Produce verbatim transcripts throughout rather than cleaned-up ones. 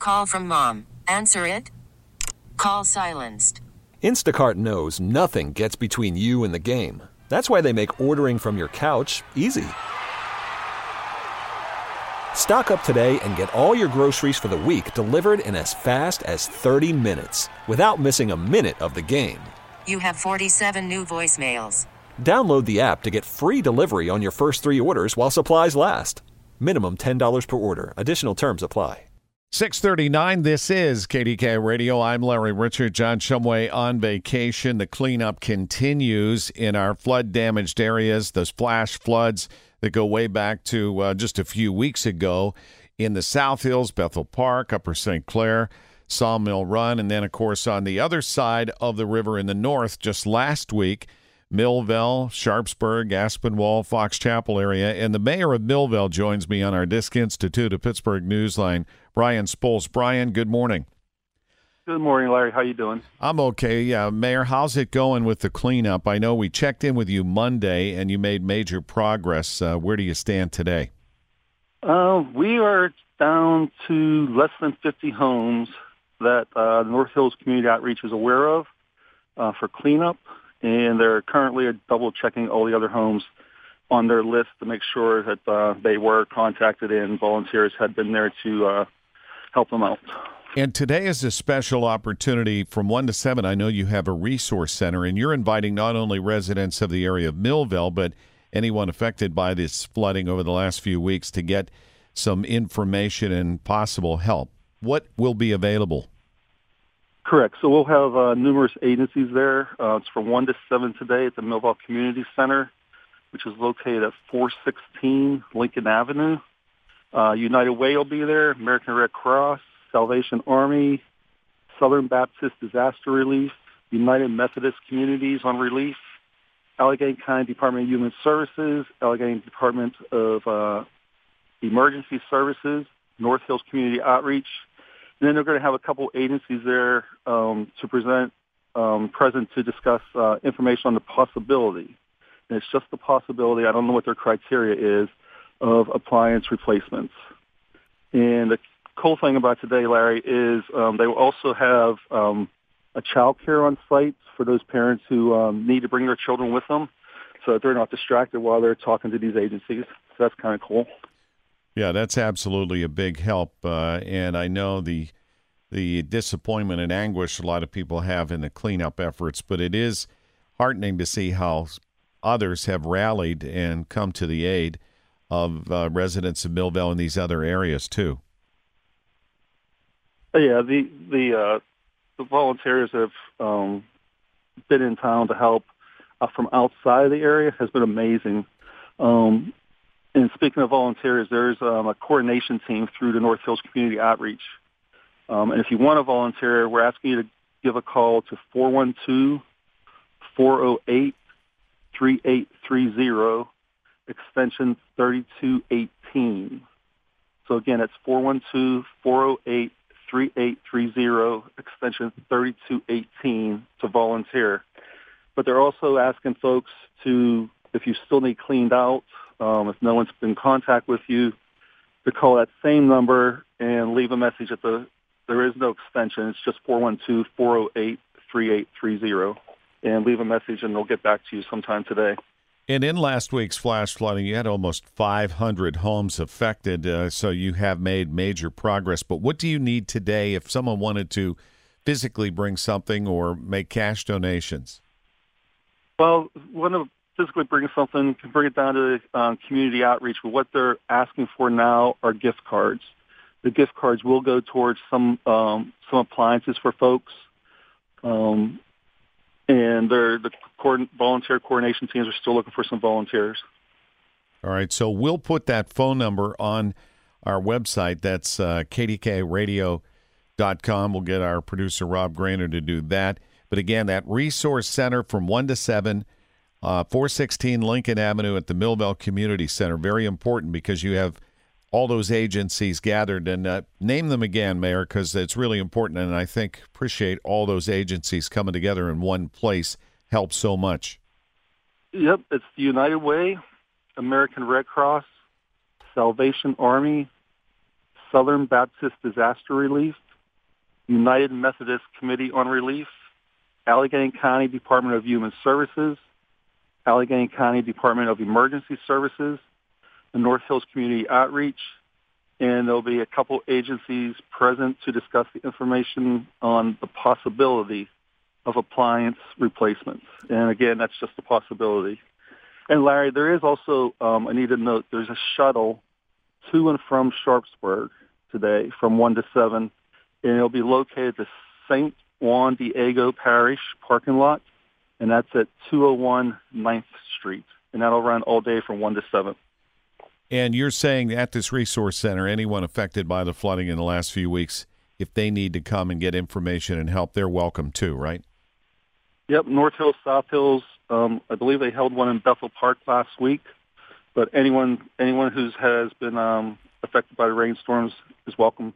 Call from mom. Answer it. Call silenced. Instacart knows nothing gets between you and the game. That's why they make ordering from your couch easy. Stock up today and get all your groceries for the week delivered in as fast as thirty minutes without missing a minute of the game. You have forty-seven new voicemails. Download the app to get free delivery on your first three orders while supplies last. Minimum ten dollars per order. Additional terms apply. six thirty-nine, this is K D K Radio. I'm Larry Richert. John Shumway on vacation. The cleanup continues in our flood-damaged areas, those flash floods that go way back to uh, just a few weeks ago in the South Hills, Bethel Park, Upper Saint Clair, Sawmill Run, and then, of course, on the other side of the river in the north, just last week, Millville, Sharpsburg, Aspinwall, Fox Chapel area. And the mayor of Millville joins me on our Disk Institute of Pittsburgh Newsline, Brian Spols. Brian, good morning. Good morning, Larry. How you doing? I'm okay. Yeah, Mayor, how's it going with the cleanup? I know we checked in with you Monday, and you made major progress. Uh, where do you stand today? Uh, we are down to less than fifty homes that uh, North Hills Community Outreach is aware of uh, for cleanup, and they're currently double-checking all the other homes on their list to make sure that uh, they were contacted and volunteers had been there to uh, help them out. And today is a special opportunity from one to seven. I know you have a resource center, and you're inviting not only residents of the area of Millville, but anyone affected by this flooding over the last few weeks to get some information and possible help. What will be available? Correct. So we'll have uh, numerous agencies there. Uh, it's from one to seven today at the Millville Community Center, which is located at four sixteen Lincoln Avenue. Uh, United Way will be there, American Red Cross, Salvation Army, Southern Baptist Disaster Relief, United Methodist Communities on Relief, Allegheny County Department of Human Services, Allegheny Department of uh, Emergency Services, North Hills Community Outreach. And then they're going to have a couple agencies there um, to present, um, present to discuss uh, information on the possibility. And it's just the possibility, I don't know what their criteria is, of appliance replacements. And the cool thing about today, Larry, is um, they will also have um, a child care on site for those parents who um, need to bring their children with them so that they're not distracted while they're talking to these agencies. So that's kind of cool. Yeah, that's absolutely a big help. Uh, and I know the the disappointment and anguish a lot of people have in the cleanup efforts, but it is heartening to see how others have rallied and come to the aid of uh, residents of Millville and these other areas, too. Yeah, the the, uh, the volunteers have um, been in town to help uh, from outside of the area has been amazing. Um, and speaking of volunteers, there's um, a coordination team through the North Hills Community Outreach. Um, and if you want to volunteer, we're asking you to give a call to four one two, four oh eight, three eight three zero, extension thirty-two eighteen. So again, it's four one two, four oh eight, three eight three zero, extension thirty-two eighteen to volunteer. But they're also asking folks to, if you still need cleaned out, um, if no one's been in contact with you, to call that same number and leave a message at the, there is no extension, it's just four one two, four oh eight, three eight three zero. And leave a message and they'll get back to you sometime today. And in last week's flash flooding, you had almost five hundred homes affected, uh, so you have made major progress. But what do you need today if someone wanted to physically bring something or make cash donations? Well, want to physically bring something, can bring it down to um, community outreach. But what they're asking for now are gift cards. The gift cards will go towards some um, some appliances for folks. Um And they're, the coordin- volunteer coordination teams are still looking for some volunteers. All right, so we'll put that phone number on our website. That's uh, K D K radio dot com. We'll get our producer, Rob Grainer, to do that. But again, that resource center from one to seven, uh, four sixteen Lincoln Avenue at the Millville Community Center. Very important because you have all those agencies gathered. And uh, name them again, Mayor, because it's really important. And I think appreciate all those agencies coming together in one place helps so much. Yep, it's the United Way, American Red Cross, Salvation Army, Southern Baptist Disaster Relief, United Methodist Committee on Relief, Allegheny County Department of Human Services, Allegheny County Department of Emergency Services, the North Hills Community Outreach, and there'll be a couple agencies present to discuss the information on the possibility of appliance replacements. And again, that's just a possibility. And Larry, there is also, um, I need to note, there's a shuttle to and from Sharpsburg today from one to seven, and it'll be located at the Saint Juan Diego Parish parking lot, and that's at two oh one ninth Street, and that'll run all day from one to seven. And you're saying at this resource center, anyone affected by the flooding in the last few weeks, if they need to come and get information and help, they're welcome too, right? Yep, North Hills, South Hills. Um, I believe they held one in Bethel Park last week. But anyone anyone who has been um, affected by the rainstorms is welcome.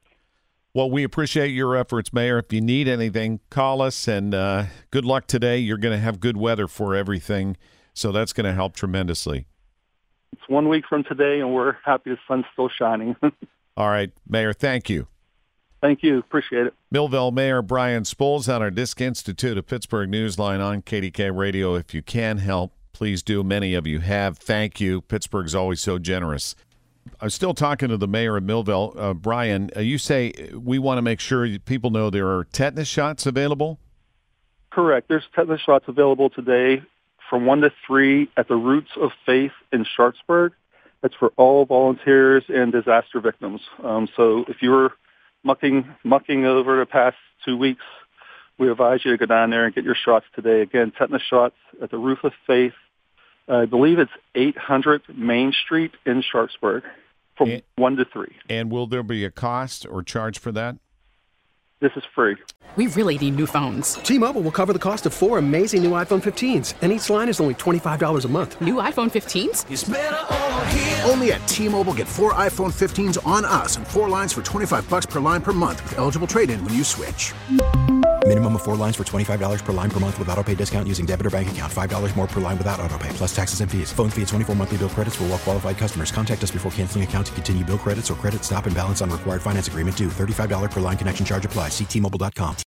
Well, we appreciate your efforts, Mayor. If you need anything, call us, and uh, good luck today. You're going to have good weather for everything, so that's going to help tremendously. It's one week from today, and we're happy the sun's still shining. All right, Mayor, thank you. Thank you. Appreciate it. Millville Mayor Brian Spoles on our Disc Institute of Pittsburgh Newsline on K D K Radio. If you can help, please do. Many of you have. Thank you. Pittsburgh's always so generous. I'm still talking to the mayor of Millville. Uh, Brian, uh, you say we want to make sure people know there are tetanus shots available? Correct. There's tetanus shots available today from one to three at the Roots of Faith in Sharpsburg. That's for all volunteers and disaster victims. Um, so if you were mucking mucking over the past two weeks, we advise you to go down there and get your shots today. Again, tetanus shots at the Roots of Faith. Uh, I believe it's eight hundred Main Street in Sharpsburg from and, one to three. And will there be a cost or charge for that? This is free. We really need new phones. T-Mobile will cover the cost of four amazing new iPhone fifteens, and each line is only twenty-five dollars a month. New iPhone fifteens? It's better over here. Only at T-Mobile, get four iPhone fifteens on us and four lines for twenty-five dollars per line per month with eligible trade-in when you switch. Minimum of four lines for twenty-five dollars per line per month with autopay discount using debit or bank account. five dollars more per line without autopay, plus taxes and fees. Phone fee at twenty-four monthly bill credits for well-qualified customers. Contact us before canceling account to continue bill credits or credit stop and balance on required finance agreement due. thirty-five dollars per line connection charge applies. See T Mobile dot com.